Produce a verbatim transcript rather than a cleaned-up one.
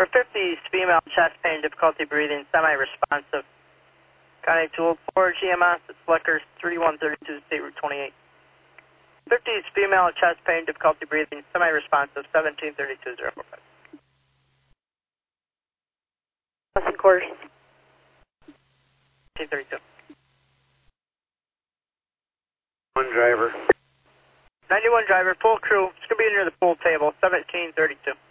fifty, female, chest pain, difficulty breathing, semi-responsive. Contact two oh four, G M S, it's Flickers, thirty-one thirty-two, State Route twenty-eight. fifty, female, chest pain, difficulty breathing, semi-responsive, seventeen thirty-two, zero four five. Boston quarters. seventeen thirty-two. One driver. ninety-one driver, full crew, it's going to be near the pool table, seventeen thirty-two.